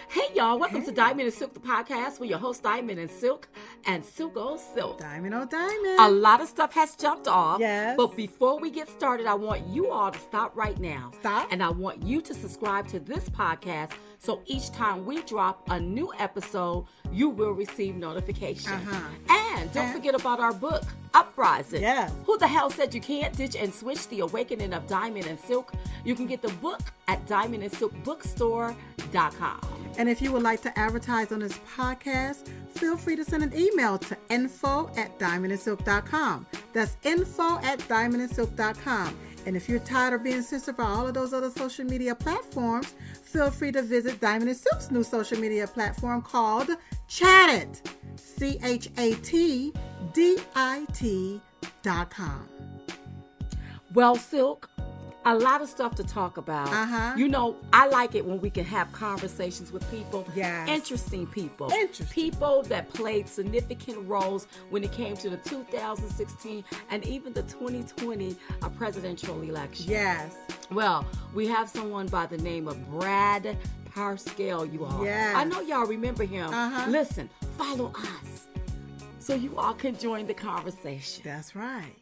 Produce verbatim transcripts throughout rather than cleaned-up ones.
Hey, y'all. Welcome hey. to Diamond and Silk, the podcast with your host, Diamond and Silk, and Silk oh Silk. Diamond oh Diamond. A lot of stuff has jumped off. Yes. But before we get started, I want you all to stop right now. Stop. And I want you to subscribe to this podcast so each time we drop a new episode, you will receive notification. Uh-huh. And don't and- forget about our book, Uprising. Yeah. Who the hell said you can't ditch and switch the awakening of Diamond and Silk? You can get the book at diamond and silk bookstore dot com. And if you would like to advertise on this podcast, feel free to send an email to info at diamond and silk dot com. That's info at diamond and silk dot com. And if you're tired of being censored by all of those other social media platforms, feel free to visit Diamond and Silk's new social media platform called Chattit. C H A T D I T dot com. Well, Silk, a lot of stuff to talk about. Uh-huh. You know, I like it when we can have conversations with people. Yes. Interesting people. Interesting. People that played significant roles when it came to the two thousand sixteen and even the twenty twenty uh, presidential election. Yes. Well, we have someone by the name of Brad Parscale, you all. Yes. I know y'all remember him. Uh-huh. Listen, follow us so you all can join the conversation. That's right.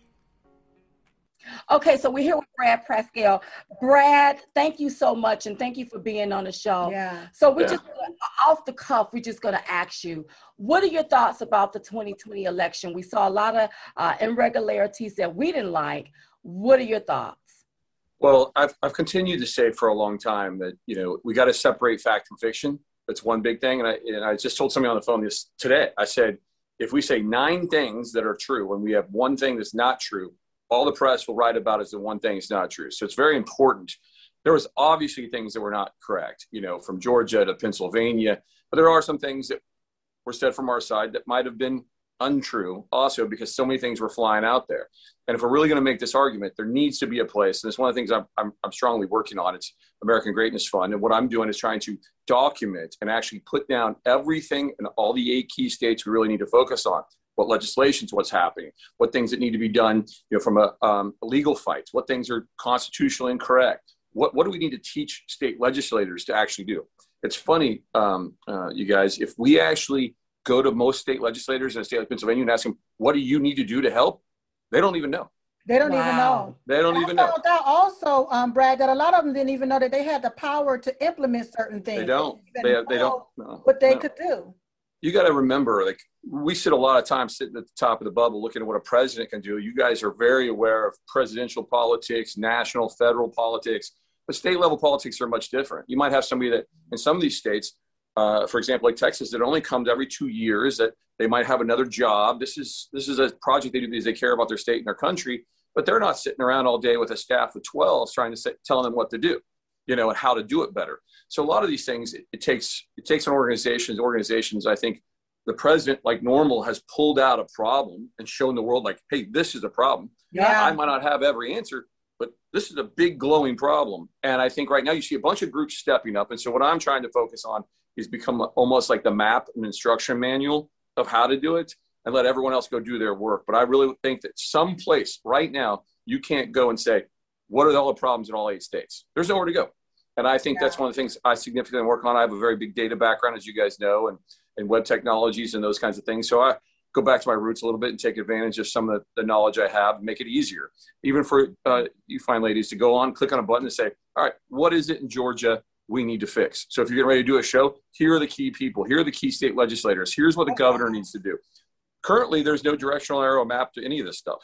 Okay, so we're here with Brad Parscale. Brad, thank you so much, and thank you for being on the show. Yeah. So we're Yeah. just, off the cuff, we're just going to ask you, what are your thoughts about the twenty twenty election? We saw a lot of uh, irregularities that we didn't like. What are your thoughts? Well, I've, I've continued to say for a long time that, you know, we got to separate fact from fiction. That's one big thing. And I, and I just told somebody on the phone this today. I said, if we say nine things that are true and we have one thing that's not true, all the press will write about is the one thing is not true. So it's very important. There was obviously things that were not correct, you know, from Georgia to Pennsylvania, but there are some things that were said from our side that might have been untrue also because so many things were flying out there. And if we're really going to make this argument, there needs to be a place. And it's one of the things I'm, I'm, I'm strongly working on. It's American Greatness Fund. And what I'm doing is trying to document and actually put down everything in all the eight key states we really need to focus on. What legislations, what's happening, what things that need to be done, you know, from a, um, a legal fights, what things are constitutionally incorrect, what what do we need to teach state legislators to actually do? It's funny, um, uh, you guys, if we actually go to most state legislators in a state like Pennsylvania and ask them, what do you need to do to help? They don't even know. They don't Wow. even know. They don't I even know. found out also, um, Brad, that a lot of them didn't even know that they had the power to implement certain things. They don't. didn't They, even they know don't. No, what they no. could do. You got to remember, like, we sit a lot of time sitting at the top of the bubble looking at what a president can do. You guys are very aware of presidential politics, national, federal politics, but state level politics are much different. You might have somebody that in some of these states, uh, for example, like Texas, that only comes every two years, that they might have another job. This is this is a project they do because they care about their state and their country, but they're not sitting around all day with a staff of twelve trying to say, telling them what to do, you know, and how to do it better. So a lot of these things, it, it takes it takes an organization. Organizations, I think, the president, like normal, has pulled out a problem and shown the world, like, hey, this is a problem. Yeah. I might not have every answer, but this is a big glowing problem. And I think right now you see a bunch of groups stepping up. And so what I'm trying to focus on is become almost like the map and instruction manual of how to do it and let everyone else go do their work. But I really think that someplace right now, you can't go and say, what are all the problems in all eight states? There's nowhere to go. And I think Yeah. that's one of the things I significantly work on. I have a very big data background, as you guys know, and, and web technologies and those kinds of things. So I go back to my roots a little bit and take advantage of some of the, the knowledge I have and make it easier. Even for uh, you fine ladies to go on, click on a button and say, all right, what is it in Georgia we need to fix? So if you're getting ready to do a show, here are the key people. Here are the key state legislators. Here's what the governor needs to do. Currently, there's no directional arrow map to any of this stuff.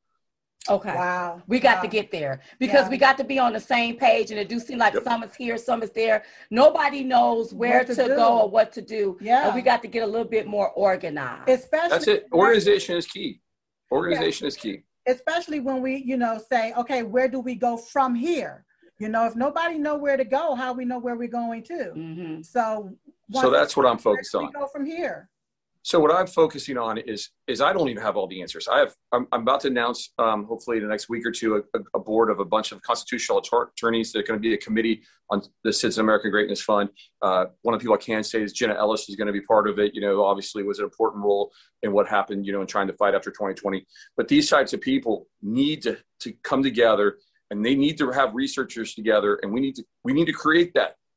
Okay. Wow. We got wow. to get there because Yeah. we got to be on the same page, and it do seem like Yep. some is here, some is there. Nobody knows where What to, to do. go or what to do. Yeah. And we got to get a little bit more organized. Especially That's it. Organization is key. Organization is key. especially when we, you know, say, okay, where do we go from here? You know, if nobody know where to go, how we know where we're going to? Mhm. So, So that's what I'm where focused do we on. go from here? So what I'm focusing on is is I don't even have all the answers. I have I'm, I'm about to announce um, hopefully in the next week or two a, a board of a bunch of constitutional attor- attorneys that are going to be a committee on the Citizen American Greatness Fund. Uh, one of the people I can say is Jenna Ellis is going to be part of it. You know, obviously was an important role in what happened, you know, in trying to fight after twenty twenty. But these types of people need to to come together, and they need to have researchers together, and we need to we need to create that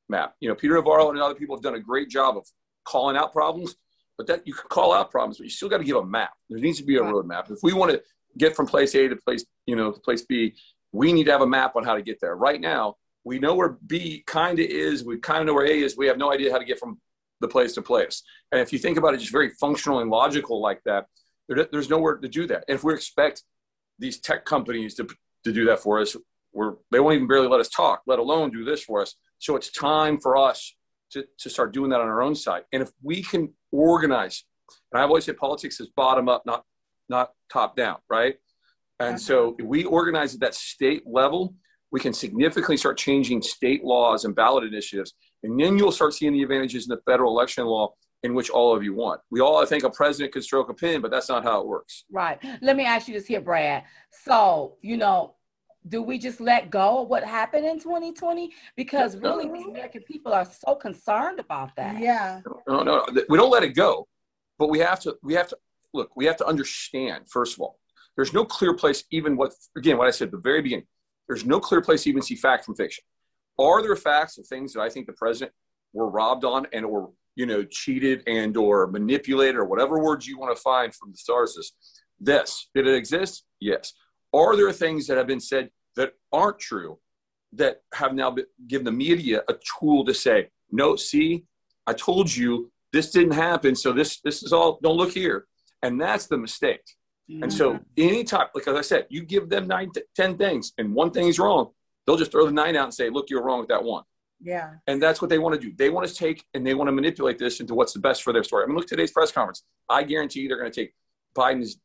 map. You know, Peter Navarro and other people have done a great job of calling out problems, but that you can call out problems, but you still got to give a map. There needs to be a right. roadmap. If we want to get from place A to place, you know, to place B, we need to have a map on how to get there. Right now, we know where B kind of is. We kind of know where A is. We have no idea how to get from the place to place. And if you think about it, just very functional and logical like that, there, there's nowhere to do that. And if we expect these tech companies to, to do that for us, we're, they won't even barely let us talk, let alone do this for us. So it's time for us to, to start doing that on our own side. And if we can organize, and I've always said politics is bottom up, not, not top down, right? And uh-huh. so if we organize at that state level, we can significantly start changing state laws and ballot initiatives. And then you'll start seeing the advantages in the federal election law in which all of you want. We all think a president could stroke a pen, but that's not how it works. Right. Let me ask you this here, Brad. So, you know, do we just let go of what happened in twenty twenty? Because really, the American people are so concerned about that. Yeah. No, no, no, we don't let it go, but we have to, we have to, look, we have to understand, first of all, there's no clear place, even what, again, what I said at the very beginning, there's no clear place to even see fact from fiction. Are there facts of things that I think the president were robbed on and or, you know, cheated and or manipulated or whatever words you want to find from the sources? This, did it exist? Yes. Are there things that have been said that aren't true that have now been, given the media a tool to say, no, see, I told you this didn't happen. So this, this is all, don't look here. And that's the mistake. Mm-hmm. And so anytime, like as I said, you give them nine, t- ten things and one thing is wrong, they'll just throw the nine out and say, look, you're wrong with that one. Yeah. And that's what they want to do. They want to take and they want to manipulate this into what's the best for their story. I mean, look at today's press conference. I guarantee you they're going to take Biden's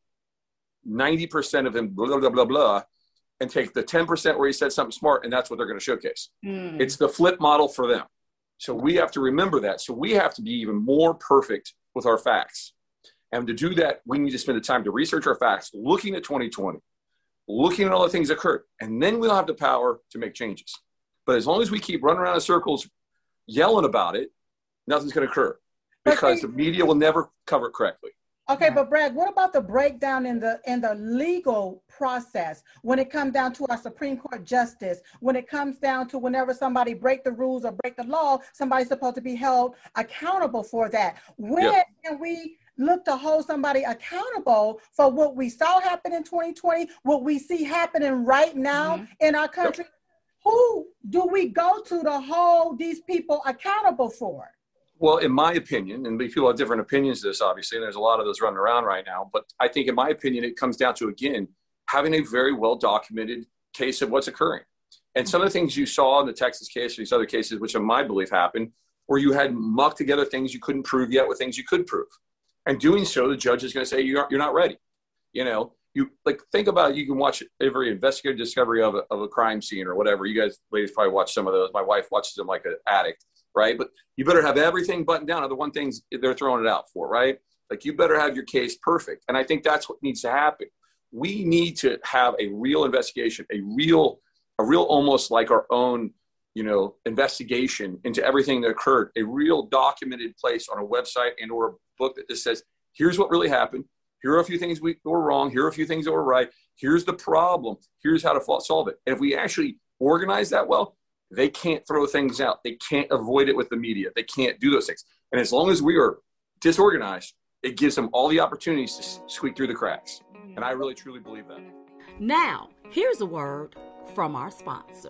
ninety percent of him, blah, blah, blah, blah, blah, and take the ten percent where he said something smart, and that's what they're going to showcase. Mm. It's the flip model for them. So we have to remember that. So we have to be even more perfect with our facts. And to do that, we need to spend the time to research our facts, looking at twenty twenty, looking at all the things that occurred, and then we'll have the power to make changes. But as long as we keep running around in circles yelling about it, nothing's going to occur because the media will never cover it correctly. Okay, but Brad, what about the breakdown in the in the legal process when it comes down to our Supreme Court justice, when it comes down to whenever somebody break the rules or break the law, somebody's supposed to be held accountable for that. When yep. can we look to hold somebody accountable for what we saw happen in twenty twenty, what we see happening right now mm-hmm. in our country? Yep. Who do we go to to hold these people accountable for? Well, in my opinion, and people have different opinions of this, obviously, and there's a lot of those running around right now, but I think in my opinion, it comes down to, again, having a very well-documented case of what's occurring. And some of the things you saw in the Texas case, or these other cases, which in my belief happened, where you had mucked together things you couldn't prove yet with things you could prove. And doing so, the judge is going to say, you're, you're not ready. You know, you like think about it, you can watch every investigative discovery of a, of a crime scene or whatever. You guys, ladies, probably watch some of those. My wife watches them like an addict. Right. But you better have everything buttoned down, or the one things they're throwing it out for. Right. Like you better have your case perfect. And I think that's what needs to happen. We need to have a real investigation, a real, a real almost like our own, you know, investigation into everything that occurred, a real documented place on a website and or a book that just says, here's what really happened. Here are a few things we were wrong. Here are a few things that were right. Here's the problem. Here's how to solve it. And if we actually organize that well, they can't throw things out. They can't avoid it with the media. They can't do those things. And as long as we are disorganized, it gives them all the opportunities to squeak through the cracks. And I really, truly believe that. Now, here's a word from our sponsor.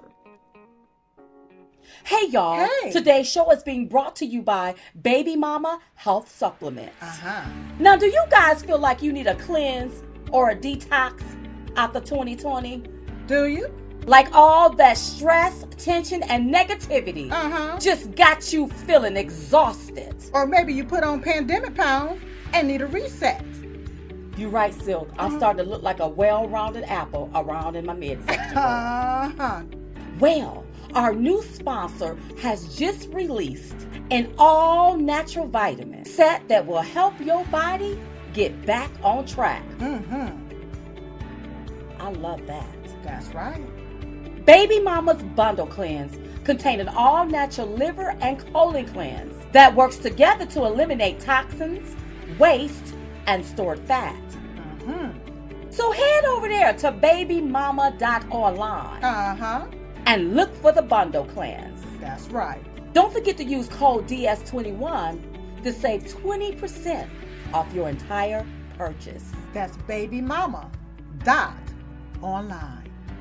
Hey, y'all. Hey. Today's show is being brought to you by Baby Mama Health Supplements. Uh-huh. Now, do you guys feel like you need a cleanse or a detox after twenty twenty? Do you? Like all that stress, tension, and negativity uh-huh. just got you feeling exhausted. Or maybe you put on pandemic pounds and need a reset. You're right, Silk. I'm uh-huh. starting to look like a well-rounded apple around in my midsection. Uh-huh. Well, our new sponsor has just released an all-natural vitamin set that will help your body get back on track. Mm-hmm. I love that. That's right. Baby Mama's Bundle Cleanse contains an all-natural liver and colon cleanse that works together to eliminate toxins, waste, and stored fat. Mm-hmm. So head over there to baby mama dot online uh-huh. and look for the Bundle Cleanse. That's right. Don't forget to use code D S twenty-one to save twenty percent off your entire purchase. That's baby mama dot online.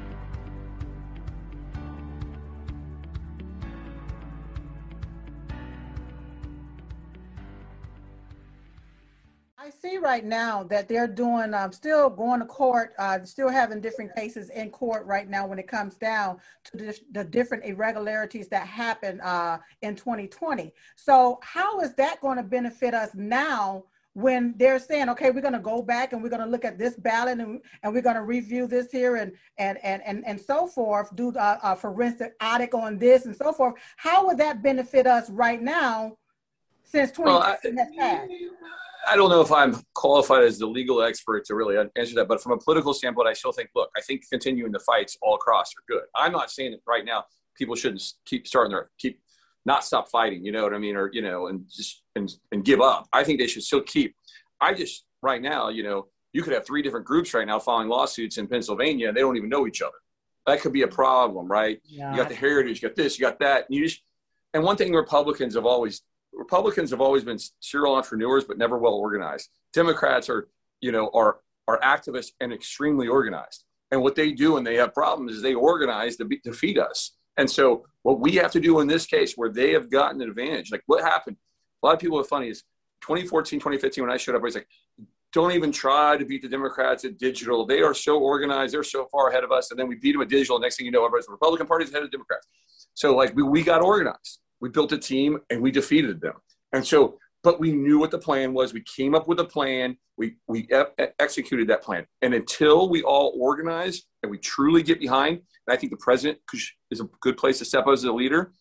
I see right now that they're doing, um, still going to court, uh, still having different cases in court right now when it comes down to the, the different irregularities that happened uh, in twenty twenty. So how is that going to benefit us now when they're saying, okay, we're going to go back and we're going to look at this ballot and, and we're going to review this here and and and and, and so forth, do a, a forensic audit on this and so forth. How would that benefit us right now since twenty twenty well, has passed? I don't know if I'm qualified as the legal expert to really answer that, but from a political standpoint, I still think, look, I think continuing the fights all across are good. I'm not saying that right now people shouldn't keep starting their, keep, not stop fighting, you know what I mean? Or, you know, and just, and, and give up. I think they should still keep. I just, right now, you know, you could have three different groups right now filing lawsuits in Pennsylvania, and they don't even know each other. That could be a problem, right? Yeah. You got the heritage, you got this, you got that. And you just, and one thing Republicans have always Republicans have always been serial entrepreneurs, but never well organized. Democrats are, you know, are are activists and extremely organized. And what they do when they have problems is they organize to be, defeat us. And so what we have to do in this case, where they have gotten an advantage, like what happened? A lot of people are funny is twenty fourteen, twenty fifteen, when I showed up, I was like, don't even try to beat the Democrats at digital. They are so organized. They're so far ahead of us. And then we beat them at digital. Next thing you know, everybody's the Republican Party's ahead of the Democrats. So like we, we got organized. We built a team and we defeated them. And so, but we knew what the plan was. We came up with a plan. We we e- executed that plan. And until we all organize and we truly get behind, and I think the president is a good place to step up as a leader,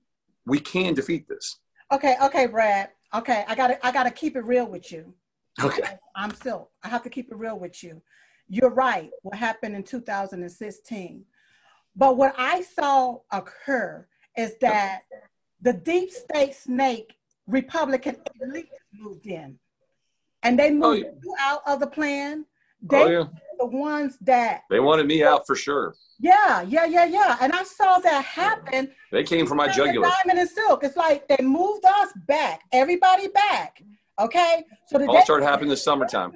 we can defeat this. Okay, okay, Brad. Okay, I gotta I gotta keep it real with you. Okay. I'm still, I have to keep it real with you. You're right, what happened in two thousand sixteen. But what I saw occur is that the deep state snake Republican elite moved in, and they moved oh, yeah. you out of the plan. They oh, yeah. were the ones that they wanted me out for sure. Yeah, yeah, yeah, yeah. And I saw that happen. They came for my jugular. Diamond and Silk. It's like they moved us back, everybody back. Okay, so the all started happening in the summertime.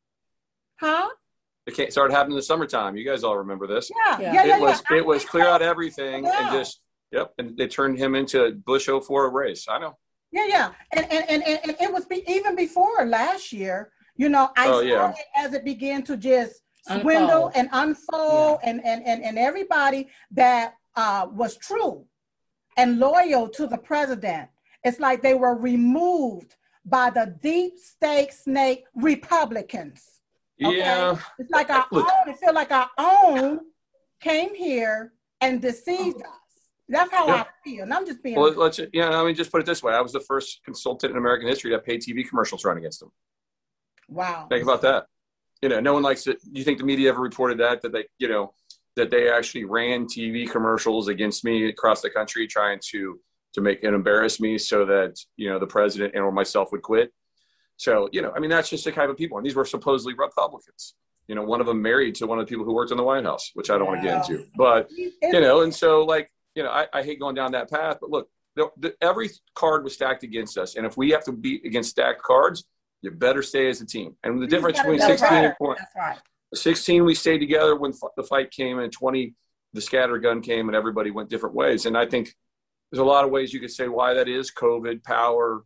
Huh? It can't start happening in the summertime. You guys all remember this? Yeah, yeah, yeah. It yeah, was yeah. it was clear out everything yeah. and just. Yep, and they turned him into Bush oh four race. I know. Yeah, yeah, and and and, and it was be, even before last year. You know, I oh, saw yeah. it as it began to just swindle unfold. and unfold, yeah. and, and and and everybody that uh, was true and loyal to the president. It's like they were removed by the deep state snake Republicans. Okay? Yeah, it's like our Look. own. It felt like our own came here and deceived us. That's how yeah. I feel. And I'm just being. Well, let's, yeah, I mean, just put it this way. I was the first consultant in American history to have paid T V commercials run against them. Wow. Think about that. You know, no one likes it. Do you think the media ever reported that, that they, you know, that they actually ran T V commercials against me across the country trying to, to make and embarrass me so that, you know, the president and or myself would quit. So, you know, I mean, that's just the type of people. And these were supposedly Republicans. You know, one of them married to one of the people who worked in the White House, which I don't want to get into. But, you know, and so like, you know, I, I hate going down that path, but look, the, the, every card was stacked against us. And if we have to beat against stacked cards, you better stay as a team. And the difference between sixteen right. and twenty, right. sixteen, we stayed together when f- the fight came, and twenty, the scattergun came, and everybody went different ways. And I think there's a lot of ways you could say why that is: COVID, power,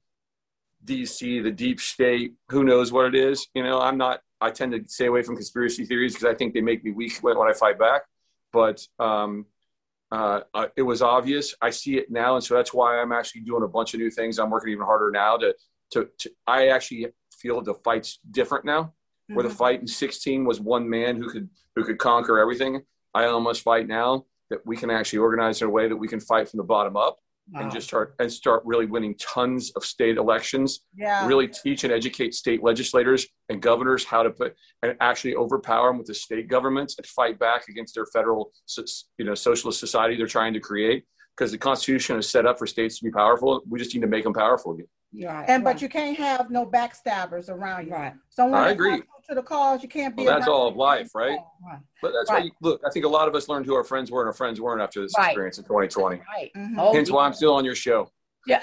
D C, the deep state. Who knows what it is? You know, I'm not. I tend to stay away from conspiracy theories because I think they make me weak when, when I fight back. But um, uh, uh, it was obvious. I see it now, and so that's why I'm actually doing a bunch of new things. I'm working even harder now to. to, to I actually feel the fight's different now. Mm-hmm. Where the fight in sixteen was one man who could who could conquer everything. I almost fight now that we can actually organize in a way that we can fight from the bottom up. Wow. And just start and start really winning tons of state elections. Yeah. Really teach and educate state legislators and governors how to put and actually overpower them with the state governments and fight back against their federal, you know, socialist society they're trying to create. Because the Constitution is set up for states to be powerful. We just need to make them powerful again. Right, and right. but you can't have no backstabbers around you. Right. So when I it's agree. not to the cause, you can't be. Well, that's about all it. of life, right? Right. But that's Right. why, you, look, I think a lot of us learned who our friends were and our friends weren't after this Right. experience in twenty twenty. Right. Mhm. Oh, Hence why I'm still on your show. yeah.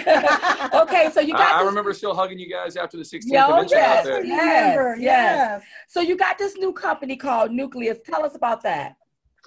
Okay, so you got I, I this- remember still hugging you guys after the sixteenth Yo, convention yes, out there. yes, Remember, yes. So you got this new company called Nucleus. Tell us about that.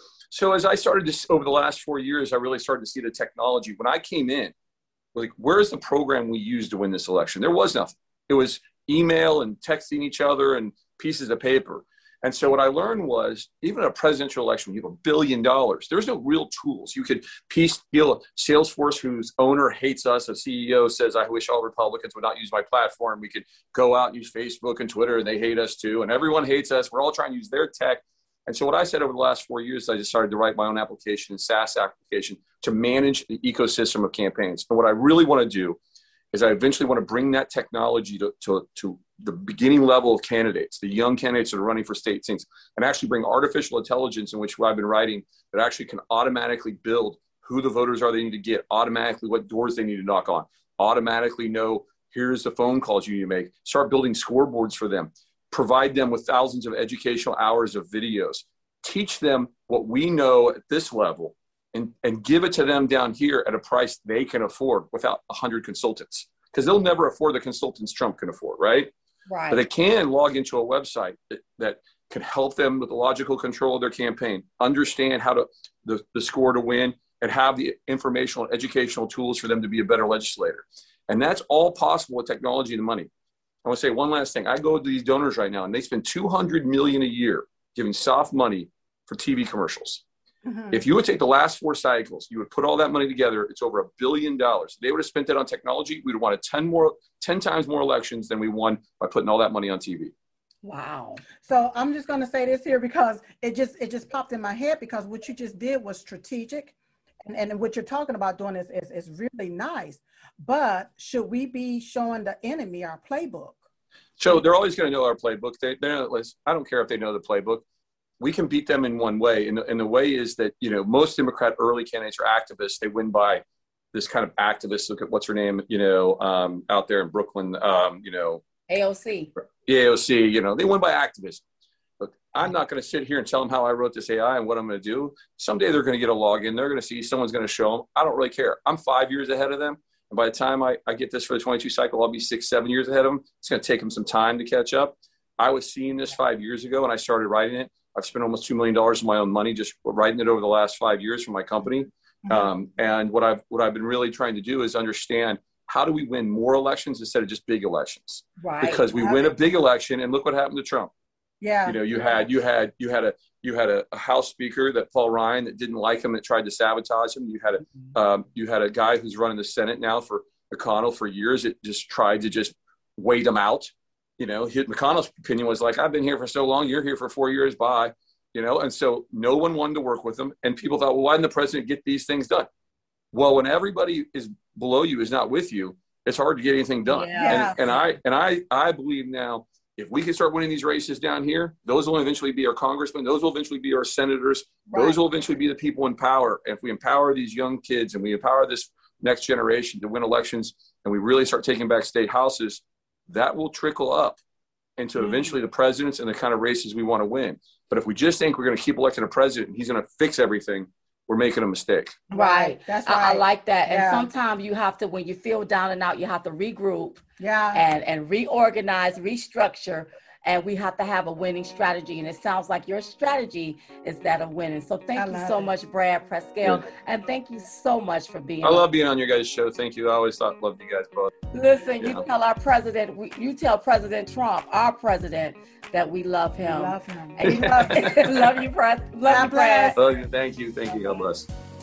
So as I started to, over the last four years, I really started to see the technology. When I came in, like, where's the program we used to win this election? There was nothing. It was email and texting each other and pieces of paper. And so what I learned was, even a presidential election, you have a billion dollars. There's no real tools. You could piece, you know, Salesforce, whose owner hates us, a C E O says, I wish all Republicans would not use my platform. We could go out and use Facebook and Twitter, and they hate us too. And everyone hates us. We're all trying to use their tech. And so what I said over the last four years, I just started to write my own application, SaaS application, to manage the ecosystem of campaigns. And what I really want to do is I eventually want to bring that technology to, to, to the beginning level of candidates, the young candidates that are running for state things, and actually bring artificial intelligence, in which I've been writing, that actually can automatically build who the voters are they need to get, automatically what doors they need to knock on, automatically know here's the phone calls you need to make, start building scoreboards for them, provide them with thousands of educational hours of videos, teach them what we know at this level, and, and give it to them down here at a price they can afford without one hundred consultants. Because they'll never afford the consultants Trump can afford, right? Right. But they can log into a website that, that can help them with the logical control of their campaign, understand how to the, the score to win, and have the informational and educational tools for them to be a better legislator. And that's all possible with technology and money. I want to say one last thing. I go to these donors right now, and they spend two hundred million dollars a year giving soft money for T V commercials. Mhm. If you would take the last four cycles, you would put all that money together, it's over a billion dollars. If they would have spent that on technology, we'd have won ten more, ten times more elections than we won by putting all that money on T V. Wow. So I'm just going to say this here because it just it just popped in my head, because what you just did was strategic, and, and what you're talking about doing is, is is really nice. But should we be showing the enemy our playbook? So they're always going to know our playbook. They, they're not, I don't care if they know the playbook. We can beat them in one way. And, and the way is that, you know, most Democrat early candidates are activists. They win by this kind of activist. Look at what's her name, you know, um, out there in Brooklyn, um, you know. A O C. A O C, you know, they win by activism. Look, I'm not going to sit here and tell them how I wrote this A I and what I'm going to do. Someday they're going to get a login. They're going to see, someone's going to show them. I don't really care. I'm five years ahead of them. And by the time I, I get this for the twenty-two cycle, I'll be six, seven years ahead of them. It's going to take them some time to catch up. I was seeing this five years ago, and I started writing it. I've spent almost two million dollars of my own money just writing it over the last five years for my company. Mm-hmm. Um, and what I've, what I've been really trying to do is understand, how do we win more elections instead of just big elections? Right. Because we win a big election, and look what happened to Trump. Yeah. You know, you had, you had, you had a, you had a, a House Speaker, that Paul Ryan, that didn't like him, that tried to sabotage him. You had a, um, you had a guy who's running the Senate now for McConnell for years. It just tried to just wait him out. You know, his, McConnell's opinion was like, I've been here for so long, you're here for four years, bye. You know, and so no one wanted to work with him. And people thought, well, why didn't the president get these things done? Well, when everybody is below you, is not with you, it's hard to get anything done. Yeah. And, and I and I I believe now, if we can start winning these races down here, those will eventually be our congressmen. Those will eventually be our senators. Right. Those will eventually be the people in power. And if we empower these young kids and we empower this next generation to win elections, and we really start taking back state houses, that will trickle up into eventually the presidents and the kind of races we want to win. But if we just think we're going to keep electing a president and he's going to fix everything, we're making a mistake. Right. That's I, right. I like that. And Yeah. sometimes you have to, when you feel down and out, you have to regroup Yeah. and, and reorganize, restructure. And we have to have a winning strategy. And it sounds like your strategy is that of winning. So thank I you love so it. much, Brad Prescott. Yeah. And thank you so much for being I love being on your guys' show. Thank you. I always thought loved you guys both. Listen, Yeah. you tell our president, we, you tell President Trump, our president, that we love We him. love him. And you love, love you, Pres. Love God you, Pres. bless. Love you. Thank you. Thank you. God bless.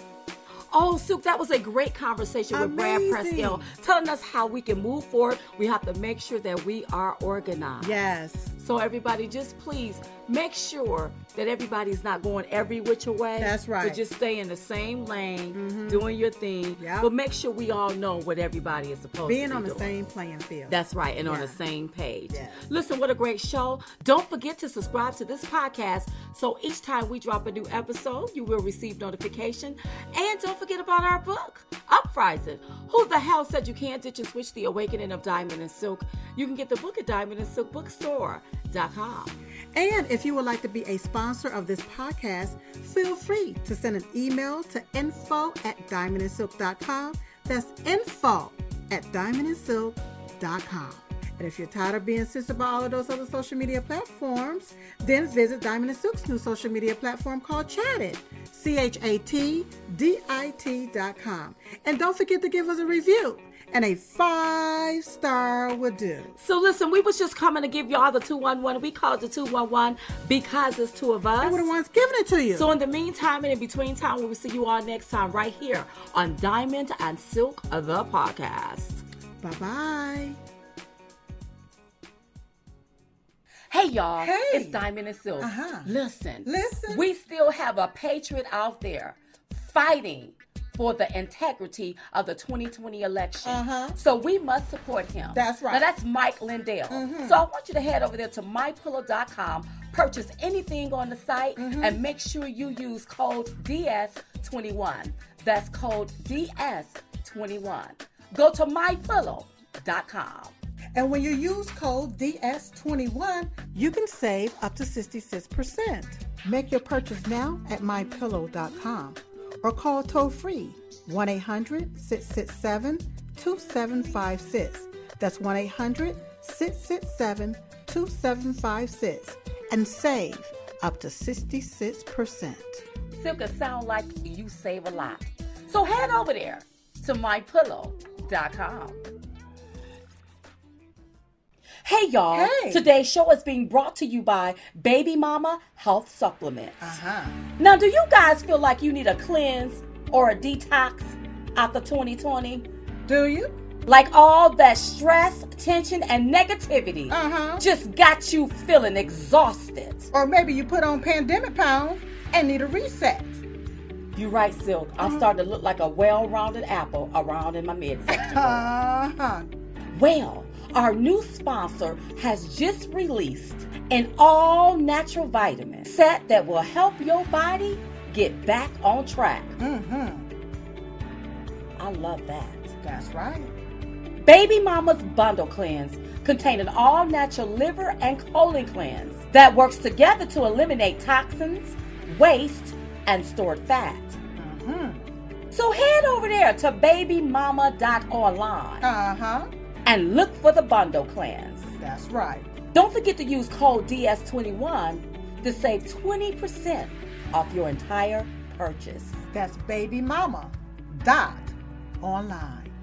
Oh, Sook, that was a great conversation with Brad Amazing. Prescott, telling us how we can move forward. We have to make sure that we are organized. Yes. So everybody, just please make sure that everybody's not going every which way. That's right. But just stay in the same lane, mm-hmm. doing your thing. Yep. But make sure we all know what everybody is supposed Being to be on the doing. same playing field. That's right, and yeah. on the same page. Yes. Listen, what a great show. Don't forget to subscribe to this podcast so each time we drop a new episode, you will receive notification. And don't forget about our book, Uprising. Who the hell said you can't ditch and switch the awakening of Diamond and Silk? You can get the book at diamond and silk bookstore dot com. And if you would like to be a sponsor of this podcast, feel free to send an email to info at diamond and silk dot com. That's info at diamond and silk dot com. And if you're tired of being censored by all of those other social media platforms, then visit Diamond and Silk's new social media platform called Chatdit, C H A T D I T dot com. And don't forget to give us a review. And a five star would do. So listen, we was just coming to give y'all the two one one. We call it the two one one because it's two of us. And we're the ones giving it to you. So in the meantime and in between time, we will see you all next time right here on Diamond and Silk, the podcast. Bye-bye. Hey, y'all. Hey. It's Diamond and Silk. Uh-huh. Listen. Listen. We still have a patriot out there fighting for the integrity of the twenty twenty election. Uh-huh. So we must support him. That's right. Now that's Mike Lindell. Mm-hmm. So I want you to head over there to my pillow dot com, purchase anything on the site, mm-hmm. and make sure you use code D S twenty-one. That's code D S twenty-one. Go to my pillow dot com. And when you use code D S twenty-one, you can save up to sixty-six percent. Make your purchase now at my pillow dot com or call toll-free one eight hundred six six seven two seven five six. That's one eight hundred six six seven two seven five six and save up to sixty-six percent. Silk, it sound like you save a lot. So head over there to my pillow dot com. Hey, y'all. Hey. Today's show is being brought to you by Baby Mama Health Supplements. Uh-huh. Now, do you guys feel like you need a cleanse or a detox after twenty twenty? Do you? Like all that stress, tension, and negativity Uh-huh. just got you feeling exhausted. Or maybe you put on pandemic pounds and need a reset. You right, Silk. I'm Uh-huh. starting to look like a well-rounded apple around in my midsection. Uh-huh. Well, our new sponsor has just released an all-natural vitamin set that will help your body get back on track. Mm-hmm. I love that. That's right. Baby Mama's Bundle Cleanse contains an all-natural liver and colon cleanse that works together to eliminate toxins, waste, and stored fat. Mm-hmm. So head over there to baby mama dot online Uh-huh. and look for the bundle cleanse. That's right. Don't forget to use code D S twenty-one to save twenty percent off your entire purchase. That's baby mama dot online.